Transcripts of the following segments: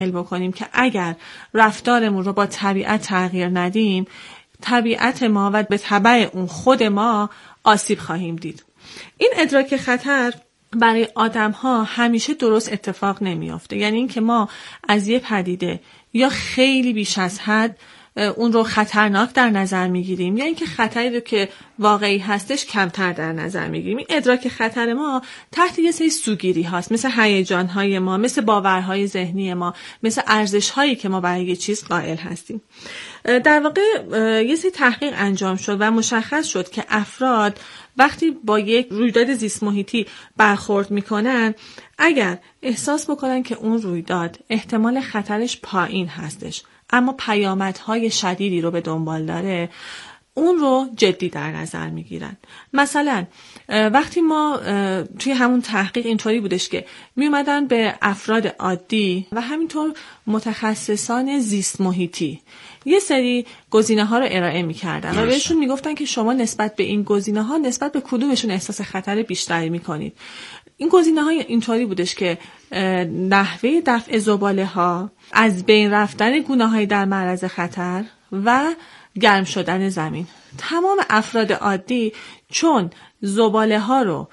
بکنیم که اگر رفتارمون رو با طبیعت تغییر ندیم، طبیعت ما و به تبع اون خود ما آسیب خواهیم دید. این ادراک خطر برای آدم‌ها همیشه درست اتفاق نمیافته. یعنی این که ما از یه پدیده یا خیلی بیش از حد اون رو خطرناک در نظر میگیریم یا اینکه خطری رو که واقعی هستش کمتر در نظر میگیریم. این ادراک خطر ما تحت یه سری سوگیری هاست، مثل هیجان‌های ما، مثل باورهای ذهنی ما، مثل ارزش‌هایی که ما برای یه چیز قائل هستیم. در واقع یه سری تحقیق انجام شد و مشخص شد که افراد وقتی با یک رویداد زیست محیطی برخورد میکنن، اگر احساس بکنن که اون رویداد احتمال خطرش پایین هستش اما پیامدهای شدیدی رو به دنبال داره، اون رو جدی در نظر میگیرن. مثلا وقتی ما توی همون تحقیق اینطوری بودش که می اومدن به افراد عادی و همینطور متخصصان زیست محیطی یه سری گزینه‌ها رو ارائه می‌کردن و بهشون میگفتن که شما نسبت به این گزینه‌ها نسبت به کدومشون احساس خطر بیشتری می‌کنید. این گزینه‌ها اینطوری بودش که نحوه دفع زباله‌ها، از بین رفتن گونه‌های در معرض خطر و گرم شدن زمین. تمام افراد عادی چون زباله‌ها رو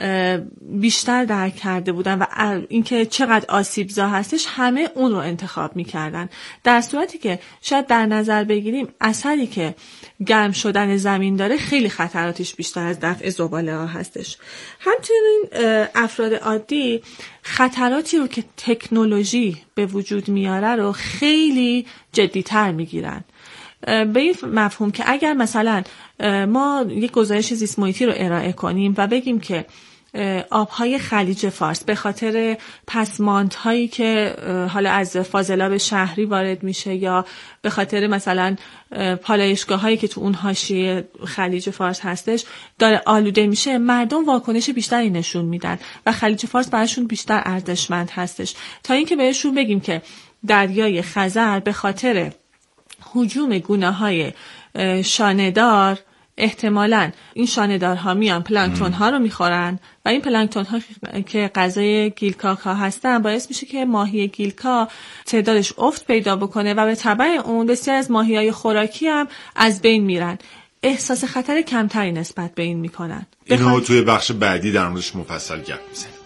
بیشتر درک کرده بودن و اینکه چقدر آسیبزا هستش، همه اون رو انتخاب میکردن، در صورتی که شاید در نظر بگیریم اثری که گرم شدن زمین داره خیلی خطراتش بیشتر از دفع زباله ها هستش. همچنین افراد عادی خطراتی رو که تکنولوژی به وجود میاره رو خیلی جدی‌تر میگیرن، به این مفهوم که اگر مثلا ما یک گزارش زیست محیطی رو ارائه کنیم و بگیم که آبهای خلیج فارس به خاطر پسماندهایی که حالا از فاضلاب شهری وارد میشه یا به خاطر مثلا پالایشگاه‌هایی که تو اون حاشیه خلیج فارس هستش داره آلوده میشه، مردم واکنش بیشتری نشون میدن و خلیج فارس براشون بیشتر ارزشمند هستش تا اینکه بهشون بگیم که دریای خزر به خاطر هجوم گونه‌های شانه‌دار احتمالاً این شانه‌دارها میان پلانکتون ها رو میخورن و این پلانکتون ها که غذای گیلکا ها هستن باعث میشه که ماهی گیلکا تعدادش افت پیدا بکنه و به تبع اون بسیار از ماهی‌های خوراکی هم از بین میرن. احساس خطر کمتری نسبت به این میکنن. اینو توی بخش بعدی در موردش مفصل گپ میزنیم.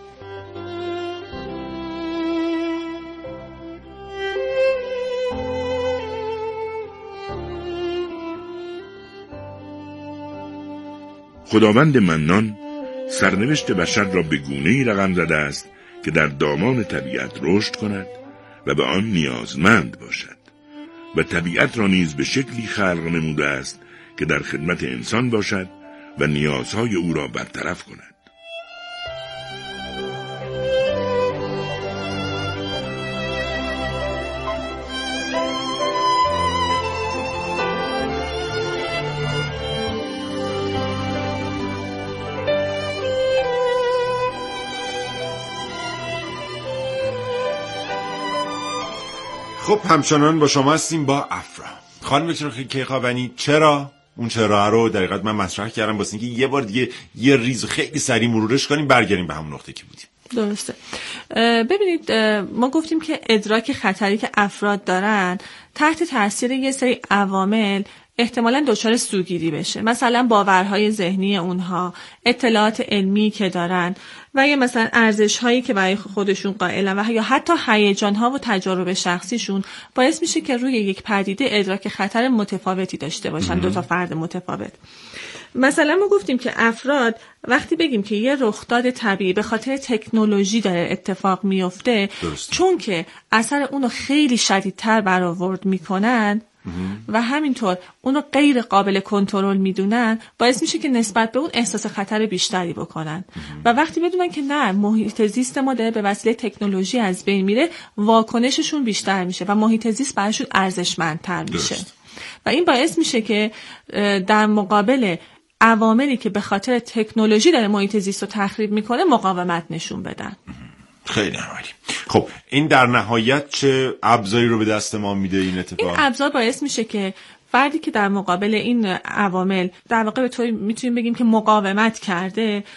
خداوند منان سرنوشت بشر را به گونه‌ای رقم زده است که در دامان طبیعت رشد کند و به آن نیازمند باشد و طبیعت را نیز به شکلی خلق نموده است که در خدمت انسان باشد و نیازهای او را برطرف کند. خب همچنان با شما هستیم با افرا. خانم دکتر کیخانوی، چرا اون چرا رو در حقیقت من مطرح کردم واسه اینکه یه بار دیگه یه ریز خیلی سریع مرورش کنیم، برگردیم به همون نقطه که بودیم. درسته. ببینید ما گفتیم که ادراک خطری که افراد دارن تحت تاثیر یه سری عوامل احتمالاً دچار سوگیری بشه، مثلا باورهای ذهنی اونها، اطلاعات علمی که دارن و یا مثلا ارزش‌هایی که برای خودشون قائلن و یا حتی هیجان‌ها و تجارب شخصیشون باعث میشه که روی یک پدیده ادراک خطر متفاوتی داشته باشن، دو تا فرد متفاوت. مثلا ما گفتیم که افراد وقتی بگیم که یه رخداد طبیعی به خاطر تکنولوژی داره اتفاق میفته، چون که اثر اونو خیلی شدیدتر برآورد میکنن و همینطور اونو غیر قابل کنترل میدونن، باعث میشه که نسبت به اون احساس خطر بیشتری بکنن و وقتی بدونن که نه محیط زیست ما داره به وسیله تکنولوژی از بین میره، واکنششون بیشتر میشه و محیط زیست براشون ارزشمندتر میشه و این باعث میشه که در مقابل عواملی که به خاطر تکنولوژی داره محیط زیست رو تخریب میکنه مقاومت نشون بدن. خیلی عالی. خب این در نهایت چه ابزاری رو به دست ما میده این اتفاق؟ این ابزار باعث میشه که فردی که در مقابل این عوامل در واقع به طوری میتونیم بگیم که مقاومت کرده،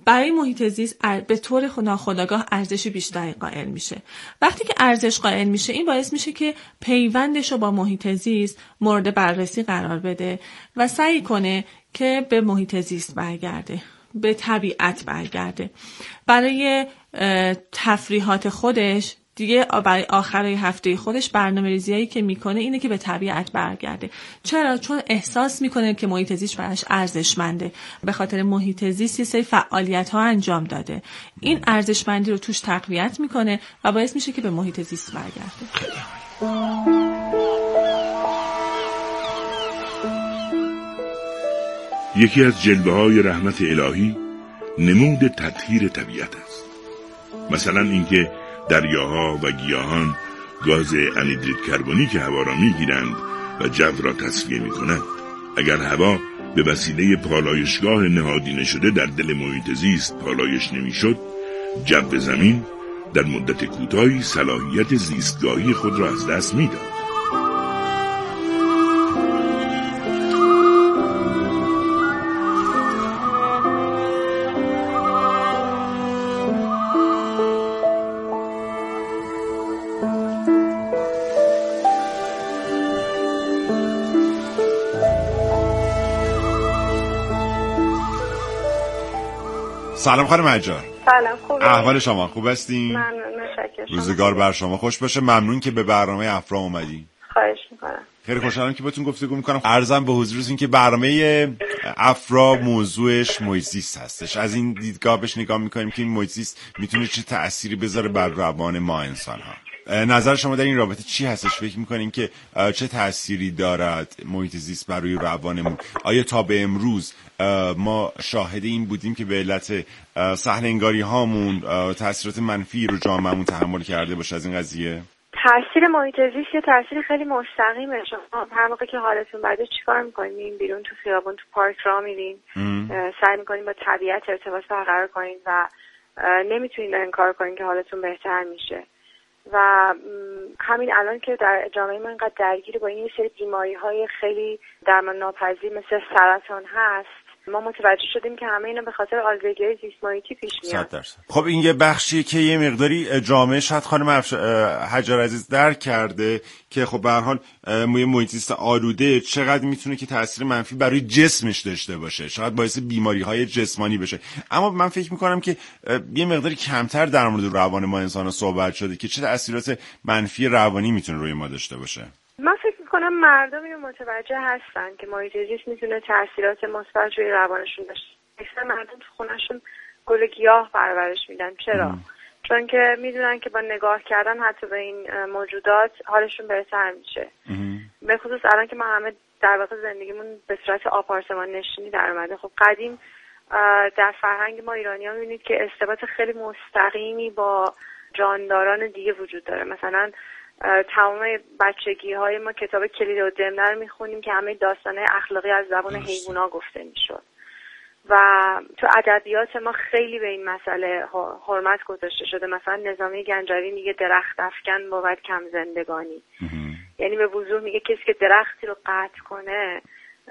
برای محیط زیست به طور ناخودآگاه ارزش بیشتری قائل میشه. وقتی که ارزش قائل میشه، این باعث میشه که پیوندش رو با محیط زیست مورد بررسی قرار بده و سعی کنه که به محیط زیست برگرده، به طبیعت برگرده. برای تفریحات خودش دیگه، برای آخرای هفته خودش برنامه‌ریزیایی که میکنه اینه که به طبیعت برگرده. چرا؟ چون احساس میکنه که محیط زیست براش ارزشمنده، به خاطر محیط زیست یه سری فعالیت‌ها انجام داده. این ارزشمندی رو توش تقویت میکنه و باعث میشه که به محیط زیست برگرده. یکی از جلوه‌های رحمت الهی نمود تطهیر طبیعت است. مثلا اینکه دریاها و گیاهان گاز انیدرید کربنی که هوا را میگیرند و جو را تصفیه میکنند. اگر هوا به وسیله پالایشگاه نهادینه شده در دل محیط زیست پالایش نمیشد، جو زمین در مدت کوتاهی صلاحیت زیستگاهی خود را از دست میداد. سلام خانم حجار. سلام، خوبه؟ احوال شما خوب هستین؟ ممنون، متشکرم. روزگار بر شما خوش باشه. ممنون که به برنامه افرا اومدین. خواهش میکنم. خیلی خوشحالم که باتون گفتگو میکنم. عرضم به حضورتون که برنامه افرا موضوعش محیط زیست هستش. از این دیدگاه بهش نگاه میکنیم که این محیط زیست میتونه چه تأثیری بذاره بر روان ما انسان ها. نظر شما در این رابطه چی هستش؟ فکر میکنین که چه تأثیری دارد محیط زیست برای روانمون؟ آیا تا به امروز ما شاهد این بودیم که به علت سهل انگاری هامون تأثیرات منفی رو جامعهمون تحمل کرده باشه از این قضیه؟ تأثیر محیط زیست یه تأثیر خیلی مستقیمه. شما هر موقع که حالتون بده چیکار میکنین؟ میرین بیرون تو خیابون، تو پارک راه میرین، سعی میکنین با طبیعت ارتباط برقرار کنین و نمیتونین انکار کنین که حالتون بهتر میشه. و همین الان که در جامعه ما اینقدر درگیر با این سری بیماری‌های خیلی درمان ناپذیر مثل سرطان هست، ما متوجه شدیم که همه اینا به خاطر آلودگی زیست محیطی پیش میاد. 100%. خب این یه بخشیه که یه مقداری جامعه شاید خانم حجار عزیز درک کرده که خب به هر حال محیط زیست آلوده چقدر میتونه که تاثیر منفی برای جسمش داشته باشه، شاید باعث بیماری‌های جسمانی بشه. اما من فکر می‌کنم که یه مقداری کمتر در مورد روان ما انسان‌ها صحبت شده که چه تاثیرات منفی روانی میتونه روی ما داشته باشه. من فکر میکنم مردم اینو متوجه هستن که محیط زیست میتونه تاثیرات مثبت روی روانشون داشته. اکثر مردم تو خونه‌شون گل گیاه پرورش میدن. چرا؟ چون که میدونن که با نگاه کردن حتی به این موجودات حالشون بهتر میشه. به خصوص الان که ما همه در واقع زندگیمون به صورت آپارتمان نشینی در اومده. خب قدیم در فرهنگ ما ایرانی‌ها میبینید که ارتباط خیلی مستقیمی با جانداران دیگه وجود داره. مثلا تمام بچگی های ما کتاب کلید و دمنه رو میخونیم که همه داستانه اخلاقی از زبان حیوونا گفته میشد و تو ادبیات ما خیلی به این مسئله حرمت گذاشته شده. مثلا نظامی گنجوی میگه درخت افکن بود کم زندگانی، یعنی به وضوح میگه کسی که درختی رو قطع کنه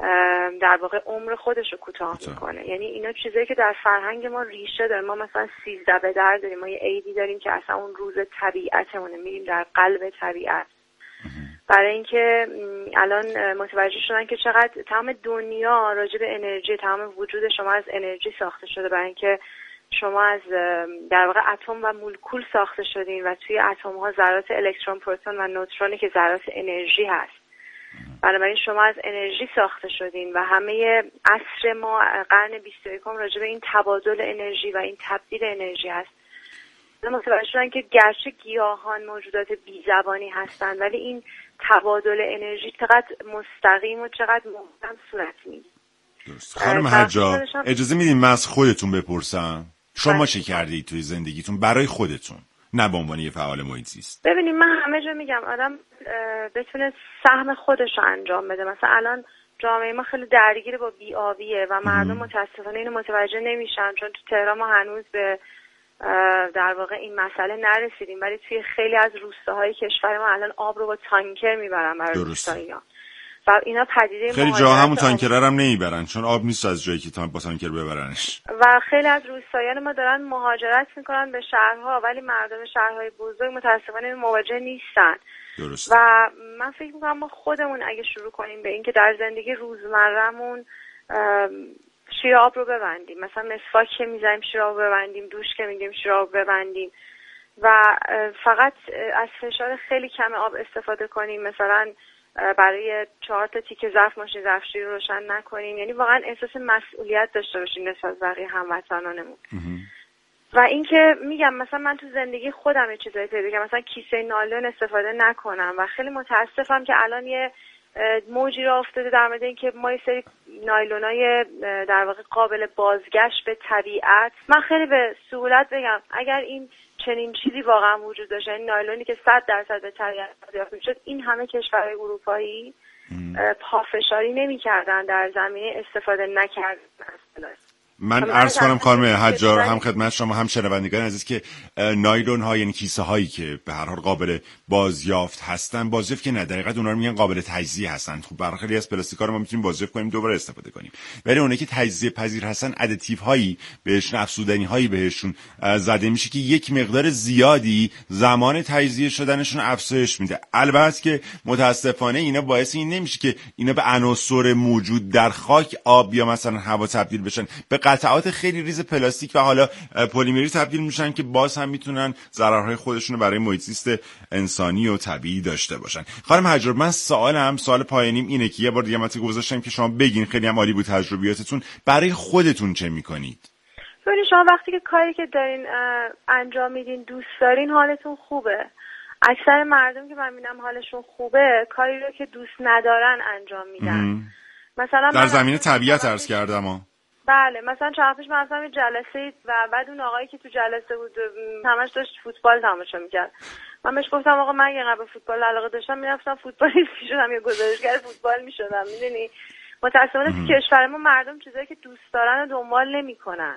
در واقع عمر خودش رو کوتاه میکنه. یعنی اینا چیزایی که در فرهنگ ما ریشه داره. ما مثلا 13 به در داریم، ما یه عیدی داریم که اصلا اون روز طبیعتمونه، میریم در قلب طبیعت. برای اینکه الان متوجه شدن که چقدر تمام دنیا راجع به انرژی، تمام وجود شما از انرژی ساخته شده، برای اینکه شما از در واقع اتم و مولکول ساخته شدین و توی اتم ها ذرات الکترون، پروتون و نوترونی که ذرات انرژی هست. بنابراین شما از انرژی ساخته شدین و همه عصر ما قرن 21 راجع به این تبادل انرژی و این تبدیل انرژی هست. متوجه شدن که گرچه گیاهان موجودات بی‌زبانی هستند ولی این تبادل انرژی چقدر مستقیم و چقدر محکم صورت میگیره. درست. خانم حجار اجازه میدین من از خودتون بپرسم شما چه کردید توی زندگیتون برای خودتون، نه به عنوان یه فعال محیط زیست؟ ببینید من همه جا میگم آدم بتونه سهم خودش رو انجام بده. مثلا الان جامعه ما خیلی درگیر با بی‌آبیه و مردم متاسفانه اینو متوجه نمیشن، چون تو تهران ما هنوز به در واقع این مسئله نرسیدیم، ولی توی خیلی از روستاهای کشور ما الان آب رو با تانکر میبرن برای روستایی‌ها. و اینا پدیده خیلی جا همون تانکرر هم نمیبرن چون آب نیست از جایی که با تانکر ببرنش، و خیلی از روستاییان ما دارن مهاجرت میکنن به شهرها، ولی مردم شهرهای بزرگ متاسفانه مواجه نیستن. درست. و من فکر میکنم ما خودمون اگه شروع کنیم به این که در زندگی روزمره‌مون شیر آب رو ببندیم، مثلا مسواک که میزنیم شیر آب ببندیم، دوش که میگیم شیر آب ببندیم و فقط از فشار خیلی کم آب استفاده کنیم، مثلا برای 4 تا تیکه ظرف ماشین ظرفشویی رو روشن نکنیم، یعنی واقعا احساس مسئولیت داشته باشیم نسبت به بقیه هموطنانمون. و اینکه میگم مثلا من تو زندگی خودم یه چیزایی پیدا کردم، مثلا کیسه نایلون استفاده نکنم و خیلی متاسفم که الان یه موجی را افتاده در مورد اینکه ما یه سری نایلونای در واقع قابل بازگشت به طبیعت، من خیلی به سهولت بگم اگر این چنین چیزی واقعا وجود داشت، این نایلونی که 100% به طبیعت بازیافت میشد، این همه کشورهای اروپایی پافشاری نمی‌کردن در زمینه استفاده نکردن از پلاستیک. من عرض کنم خانم حجار هم خدمت شما هم شنوندگان عزیز که نایلون ها یعنی کیسه هایی که به هر حال قابل بازیافت هستن، بازیافت که نه در حقیقت اونها رو میگن قابل تجزیه هستن. خب برای خیلی از پلاستیک‌ها رو ما میتونیم بازیافت کنیم دوباره استفاده کنیم، ولی اونایی که تجزیه پذیر هستن ادیتیو هایی بهشون، افزودنی هایی بهشون زده میشه که یک مقدار زیادی زمان تجزیه شدنشون افزایش میده. البته که متاسفانه اینا باعث این نمیشه که اینا به عناصر موجود در خاک، آب یا مثلا هوا تبدیل بشن، به قطعات خیلی ریز پلاستیک و حالا پلیمری تبدیل میشن که باز هم میتونن ضررهای خودشون رو برای محیط زیست انسانی و طبیعی داشته باشن. خانم حجار، من سوال پایانیم اینه که یه بار دیگه متن گذاشتم که شما بگین، خیلی هم عالی بود تجربیاتتون، برای خودتون چه میکنید؟ ببینید شما وقتی که کاری که دارین انجام میدین دوست دارین، حالتون خوبه. اکثر مردم که من میبینم حالشون خوبه کاری رو که دوست ندارن انجام میدن. مثلا در زمینه طبیعت عرض کردم. بله، مثلا چند پیش من رفتم یه جلسه و بعد اون آقایی که تو جلسه بود همش داشت فوتبال تماشا میکرد. من بهش گفتم آقا من یه قبل فوتبال علاقه داشتم، میرفتم فوتبالیست میشدم یا گزارشگر فوتبال میشدم. میدونی متأسفانه تو کشور ما مردم چیزایی که دوست دارن رو دنبال نمیکنن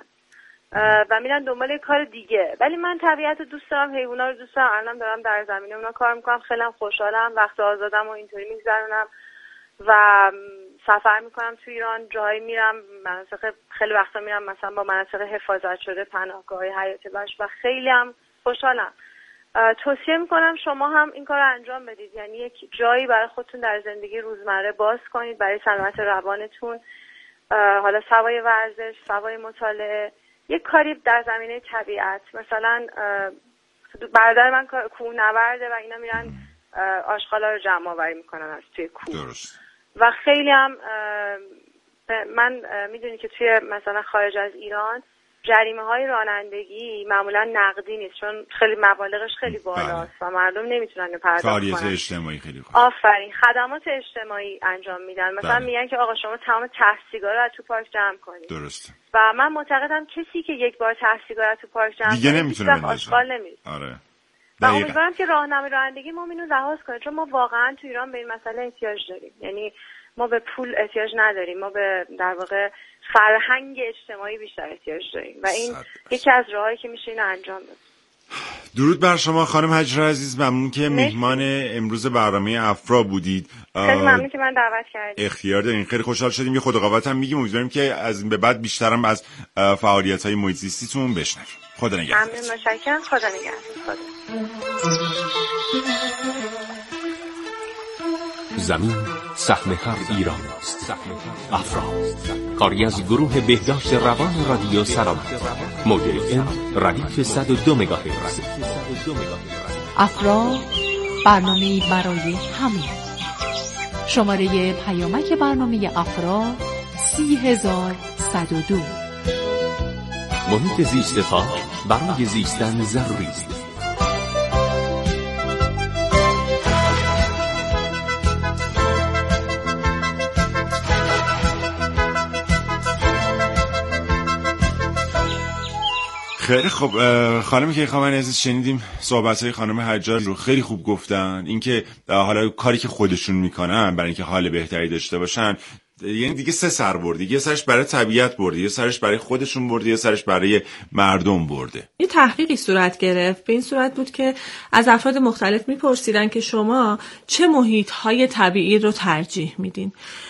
و میرن دنبال یه کار دیگه. ولی من طبیعت رو دوست دارم، حیونا رو دوست دارم، الانم دارم در زمینه اونا کار میکنم، خیلی خوشحالم، وقت آزادم و اینطوری میگذرونم و سفر میکنم تو ایران، جایی میرم، مناطق خیلی وقتا میرم مثلا با مناطق حفاظت شده، پناهگاه حیات وحش و خیلی هم خوشحالم. توصیه میکنم شما هم این کار رو انجام بدید، یعنی یک جایی برای خودتون در زندگی روزمره باز کنید برای سلامت روانتون، حالا سوای ورزش، سوای مطالعه، یک کاری در زمینه طبیعت. مثلا برادر من کوهنورده و اینا میرن آشغالا رو جمع آوری میکنن از توی کوه. درست. و خیلی هم من میدونی که توی مثلا خارج از ایران جریمه های رانندگی معمولا نقدی نیست، چون خیلی مبالغش خیلی بالاست و مردم نمیتونن پرداخت کنن. فعالیت اجتماعی خیلی خوب. آفرین، خدمات اجتماعی انجام میدن. مثلا میگن که آقا شما تمام ته سیگارا رو تو پارک جمع کنید. درسته. و من معتقدم کسی که یک بار ته سیگارا تو پارک جمع دیگه کنه نمیتونه آشغال نمیره. آره. و امیدوارم که راهنمای رانندگی ما اینو لحاظ کنه، چون ما واقعا تو ایران به این مسئله احتیاج داریم. یعنی ما به پول احتیاج نداریم، ما به در واقع فرهنگ اجتماعی بیشتر احتیاج داریم و این یکی از راهایی که میشه اینو انجام بده. درود بر شما خانم حجار عزیز، ممنون که میهمان امروز برنامه افرا بودید. خیلی ممنون که من دعوت کردید. اختیار دارین، خیلی خوشحال شدیم. یه خداقاوت هم میگیم، امیدواریم که از این به بعد بیشترم از فعالیت‌های محیط زیستیتون بشنویم. خدا نگهدار. ممنون، متشکرم. خدا نگهدار. زمین سهم هر ایران است. افرا کاری از گروه بهداشت روان رادیو سلامت، موج FM ردیف 102 مگاهرتز. افرا برنامه‌ای برای همه. شماره پیامک برنامه افرا 30102. محیط زیست پاک برای زیستن ضروری است. خیلی خب خانم کیخوانی عزیز، شنیدیم صحبت‌های خانم حجار رو، خیلی خوب گفتن. اینکه حالا کاری که خودشون میکنن برای اینکه حال بهتری داشته باشن یعنی دیگه سه سر برده، یه سرش برای طبیعت برده، یه سرش برای خودشون برده، یه سرش برای مردم برده. یه تحقیقی صورت گرفت، به این صورت بود که از افراد مختلف میپرسیدن که شما چه محیط‌های طبیعی رو ترجیح میدین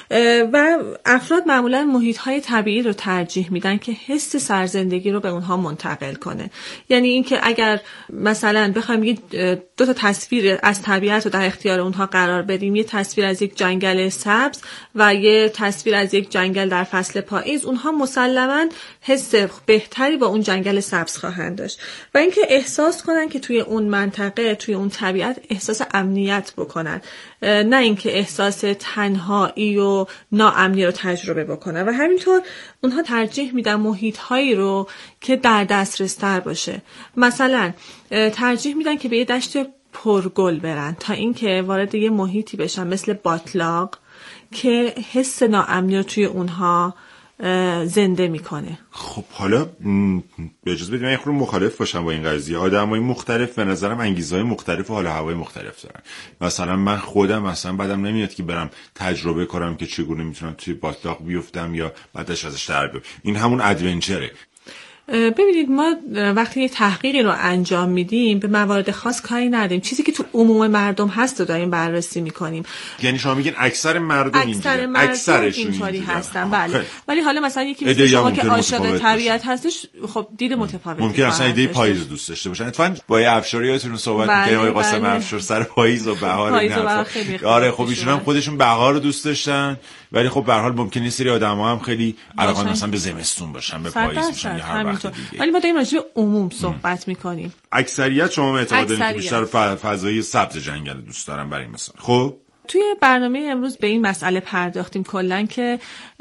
و افراد معمولا محیط‌های طبیعی رو ترجیح میدن که حس سرزندگی رو به اونها منتقل کنه. یعنی اینکه اگر مثلا بخوایم یه دو تا تصویر از طبیعت رو در اختیار اونها قرار بدیم، یه تصویر از یک جنگل سبز و یه تصویر از یک جنگل در فصل پاییز، اونها مسلماً حس بهتری با اون جنگل سبز خواهند داشت و اینکه احساس کنن که توی اون منطقه، توی اون طبیعت احساس امنیت بکنن، نه اینکه احساس تنهایی و ناامنی رو تجربه بکنن. و همینطور اونها ترجیح میدن محیط‌هایی رو که در دسترس تر باشه. مثلا ترجیح میدن که به یه دشت پرگل برن تا اینکه وارد یه محیطی بشن مثل باتلاق که حس ناامنی رو توی اونها زنده میکنه. خب حالا اجازه بدید من یه خورده مخالف باشم با این قضیه. آدمای مختلف به نظرم انگیزه‌های مختلف و حال هوای مختلف دارن. مثلا من خودم مثلا بعدم نمیاد که برم تجربه کنم که چگونه میتونم توی باتلاق بیفتم یا بعدش ازش در بیام. این همون ادونچره. ببینید ما وقتی یه تحقیقی رو انجام میدیم به موارد خاص کاری نداریم، چیزی که تو عموم مردم هست رو داریم بررسی میکنیم. یعنی شما میگین اکثر مردم اینطوری هستن، بله. ولی حالا مثلا یکی مثل شما که عاشق طبیعت هستش، خب دید متفاوتی ممکن اصلا ایده پاییز دوست داشته باشن. اتفاقا با افشاریاتون صحبت می‌کنیم، آقای قاسم افشار سر پاییز و بهار اینا. آره خب ایشون هم خودشون بهار رو دوست داشتن، ولی خب به هر حال ممکنه سری آدم‌ها هم خیلی علاقه مثلا به زمستون باشن، به پاییز باشن یا هر وقت دیگه. ولی ما داریم راجع به عموم صحبت می‌کنیم. اکثریت شما اعتقاد دارید که بیشتر فضای سبز جنگل دوست دارن برای مثلا. خب توی برنامه امروز به این مسئله پرداختیم کلاً که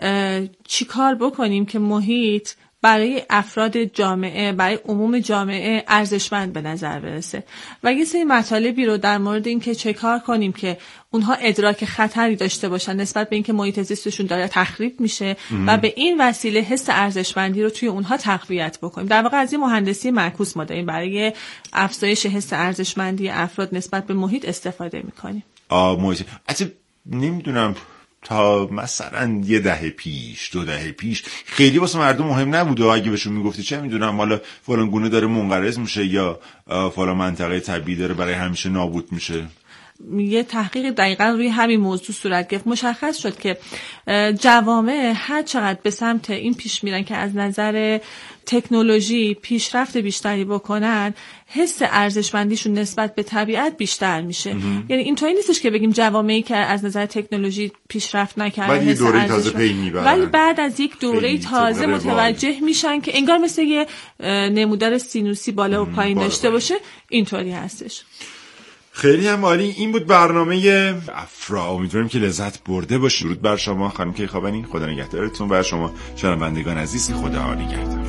چیکار بکنیم که محیط برای افراد جامعه، برای عموم جامعه ارزشمند به نظر برسه و یه سری مطالبی رو در مورد این که چه کار کنیم که اونها ادراک خطری داشته باشن نسبت به اینکه محیط زیستشون داره تخریب میشه و به این وسیله حس ارزشمندی رو توی اونها تقویت بکنیم. در واقع از این مهندسی معکوس ما داریم برای افزایش حس ارزشمندی افراد نسبت به محیط استفاده میکنیم. محیط اصلا نمیدونم تا مثلا یه دهه پیش 2 دهه پیش خیلی واسه مردم مهم نبوده. اگه بهشون میگفتی چه میدونم حالا فلان گونه داره منقرض میشه یا فلان منطقه طبیعی داره برای همیشه نابود میشه. یه تحقیق دقیقا روی همین موضوع صورت گرفت. مشخص شد که جوامع هر چقدر به سمت این پیش میرن که از نظر تکنولوژی پیشرفت بیشتری بکنن، حس ارزشمندیشون نسبت به طبیعت بیشتر میشه. یعنی اینطوری نیستش که بگیم جوامعی که از نظر تکنولوژی پیشرفت نکردن ولی بعد از یک دوره تازه متوجه میشن که انگار مثل یه نمودار سینوسی بالا و پایین داشته باشه. اینطوری هستش. خیلی هم عالی. این بود برنامه افرا. امیدواریم که لذت برده باشید. درود بر شما خانم کیخوابنی، خدا نگهدارتون و شما شنوندگان عزیز خدا نگهدار.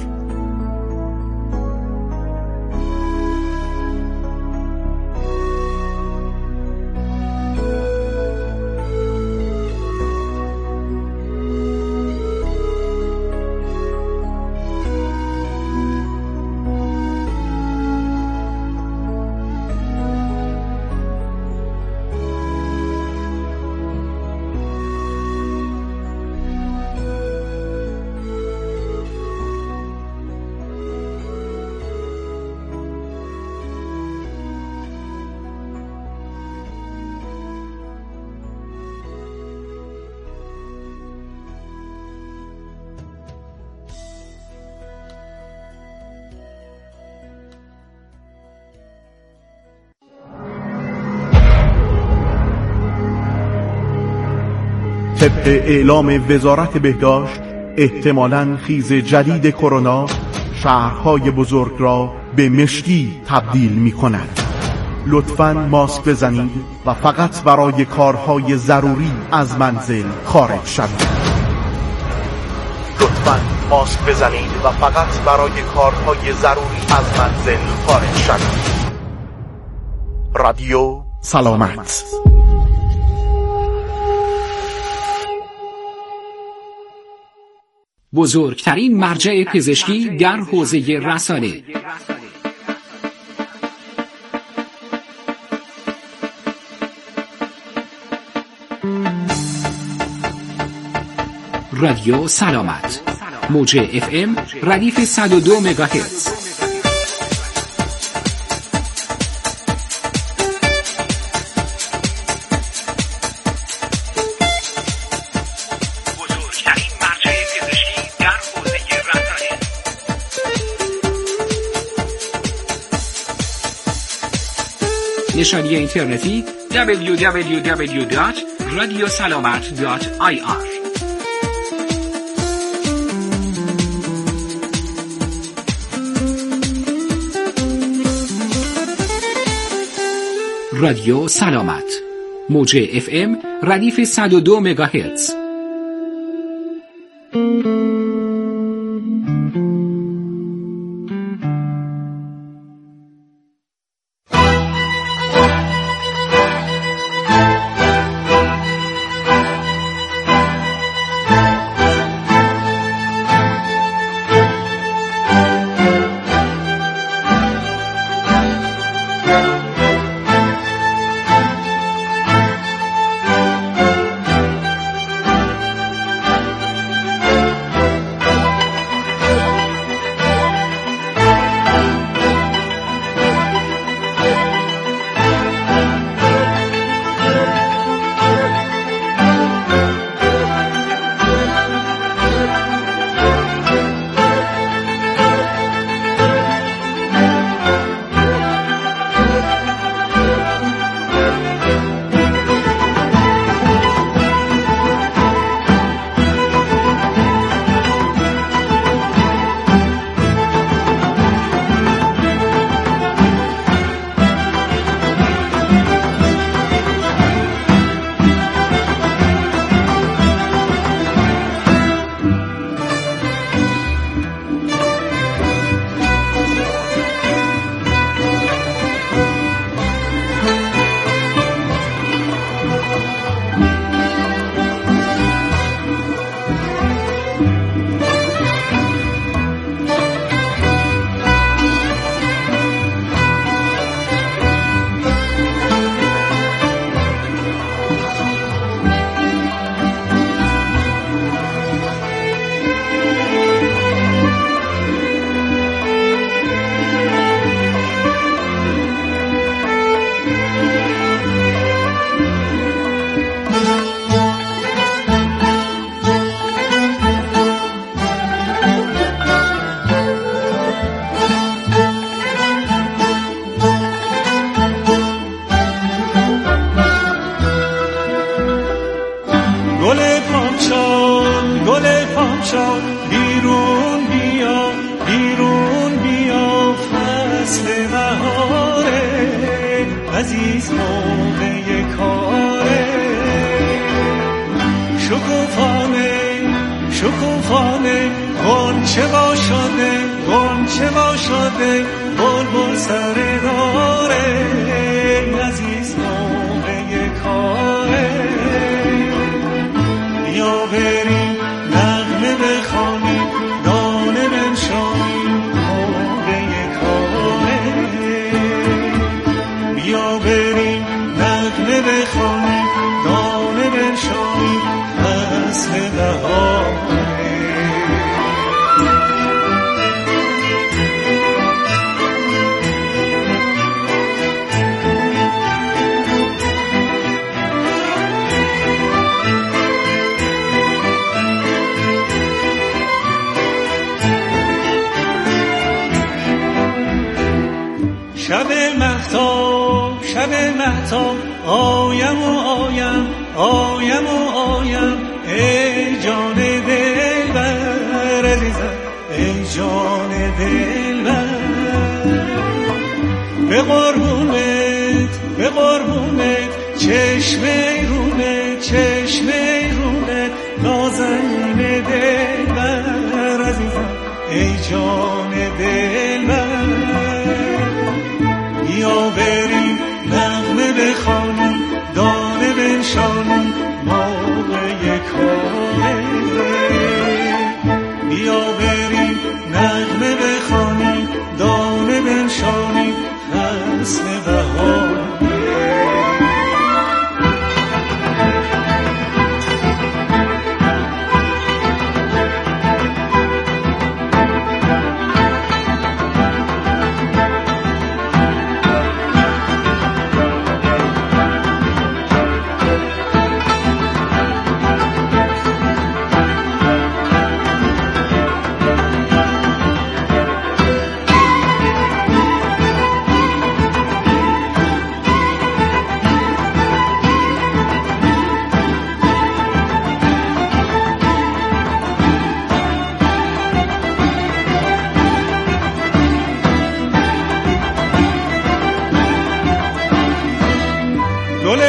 طبق اعلام وزارت بهداشت احتمالاً خیز جدید کرونا شهرهای بزرگ را به مشتی تبدیل می کند. لطفاً ماسک بزنید و فقط برای کارهای ضروری از منزل خارج شوید. لطفاً ماسک بزنید و فقط برای کارهای ضروری از منزل خارج شوید. رادیو سلامت. بزرگترین مرجع پزشکی در حوزه رسانه. رادیو سلامت، موج FM ردیف 102 مگاهرتز. بزرگترین مرجع پزشکی در حوزه رسانه. نشانی اینترنتی www.radiosalamat.ir. رادیو سلامت، موج FM ردیف 102 مگاهرتز.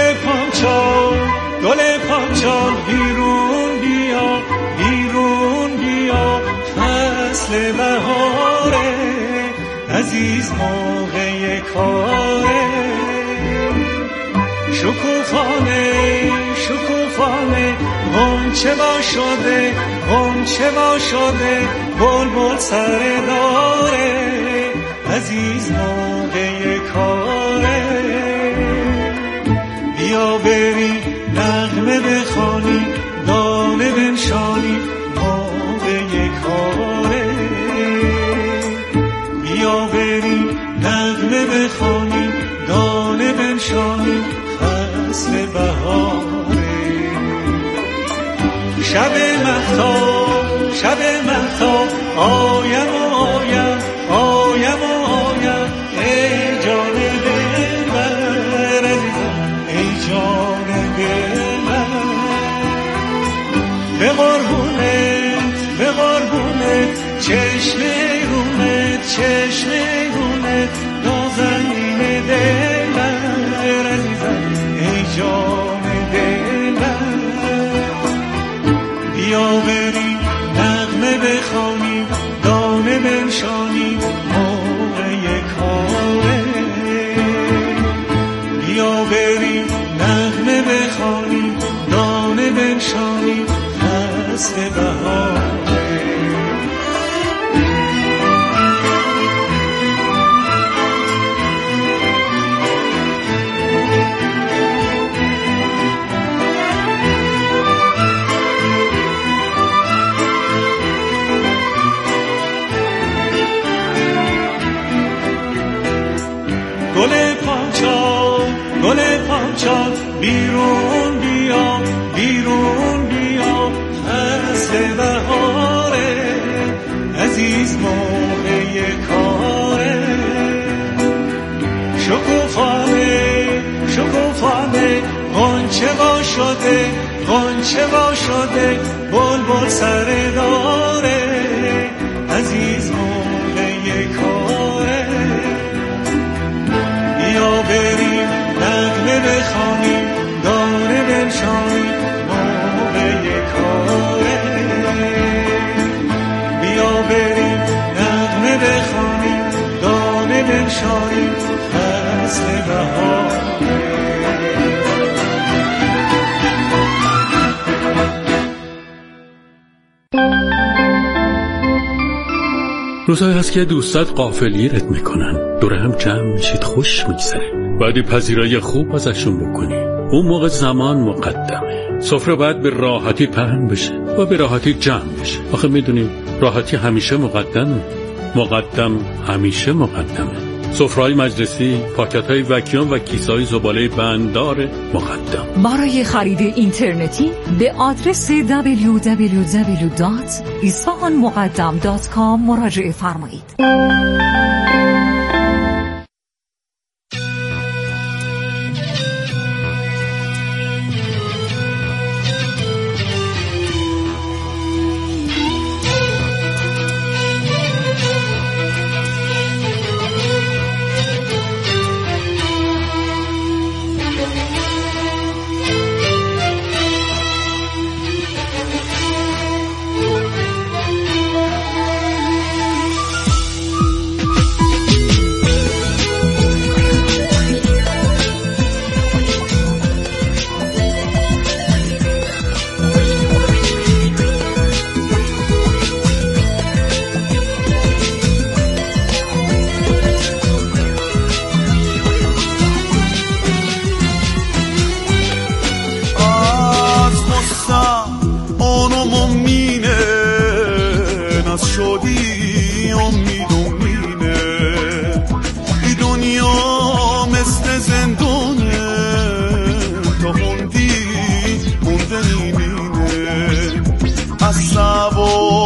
گل پاچال بیرون بیا، بیرون بیا، فصل بهاره، عزیز موقع کاره. شکوفانه شکوفانه غنچه وا شده، غنچه وا شده، بلبل سر داره، عزیز موقع کاره. بیا بریم نغمه بخوانی، دانه بنشانی، موقع کاره. بیا بریم نغمه بخوانی، دانه بنشانی، فصل بهاره. شب مهتاب، شب مهتاب، آیم و آیم، آیم و آیم، ای جان دل من عزیزم، ای جان دل من. به قربونت، به قربونت، چشم رونت، چشم رونت، نازنین دل من عزیزم، ای جان دل من. بیا بریم نغمه بخوانیم، دانه بنشانیم، موقع کاره. بیا بریم نغمه بخوانیم، دانه بنشانیم، فصل بهاره. گل پاچال بیرون بیا، بیرون بیا، فصل بهاره، عزیز موقع کاره. شکوفانه شکوفانه غنچه وا شده، غنچه وا شده، بلبل سر داره، عزیز موقع کاره. بیا بریم نغمه بخوانیم، دانه بنشانیم، موقع کاره. بیا بریم نغمه بخوانیم، دانه بنشانیم، فصل بهاره. روزایی هست که دوستات غافلگیرت میکنن، دور هم جمع میشید، خوش میگذره، باید پذیرایی خوب ازشون بکنی. اون موقع زمان مقدمه، سفره باید به راحتی پهن بشه و به راحتی جمع بشه. آخه میدونیم راحتی همیشه مقدمه، مقدم همیشه مقدمه. سفره‌های مجلسی، پاکت‌های وکیوم و کیسه‌های زباله بنددار مقدم. برای خرید اینترنتی به آدرس www.isfahanmuqaddam.com مراجعه فرمایید. Sabor